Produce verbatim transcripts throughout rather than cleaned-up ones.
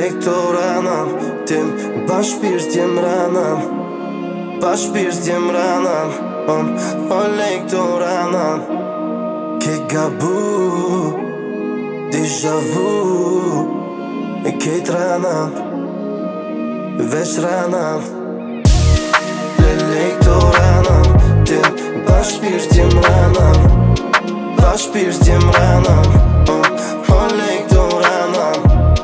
Lektoranam, tim bashpirtjem ranam, bashpirtjem ranam, om o lektoranam. Ke gabu, déjà vu, e kejt ranam, veç ranam. Le lektoranam, tim bashpirtjem ranam, bashpirtjem ranam, om o lektoranam.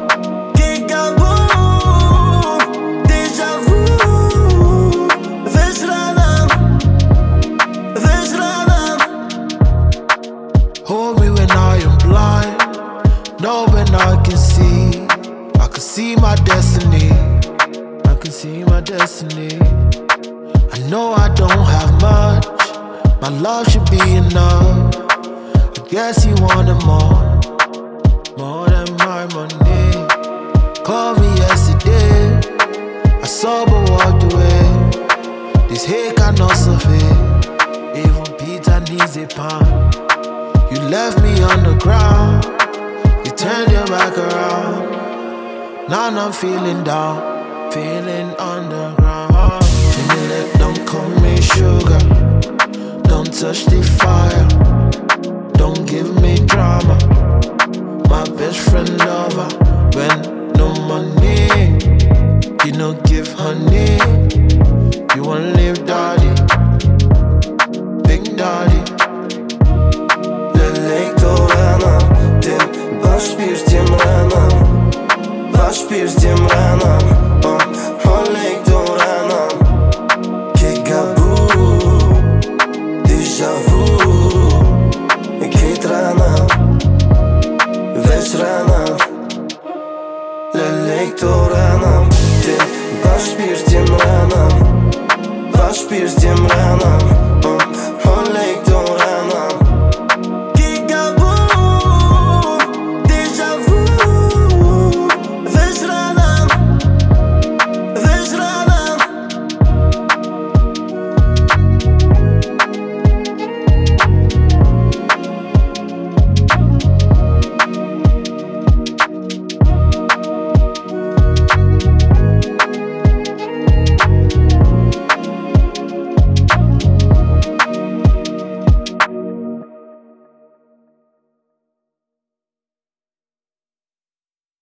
Hold me when I am blind, know when I can see. I can see my destiny, I can see my destiny. I know I don't have much, my love should be enough. I guess you wanted more, more than my money. Called me yesterday, I saw but walked away. This hate cannot suffer, even Peter needs a pound. You left me on the ground, you turned your back around. Now I'm feeling down, feeling underground. Feeling like don't call me sugar, don't touch the fire, don't give me drama. My best friend lover, when no money, you no give honey. You wanna live daddy, big daddy. Bashpirtjem ranam, bashpirtjem ranam, om o lektoranam. Ke gabu, déjà vu, e kejt ranam, veç ranam. Le lektoranam, tim bashpirtjem ranam, bashpirtjem ranam.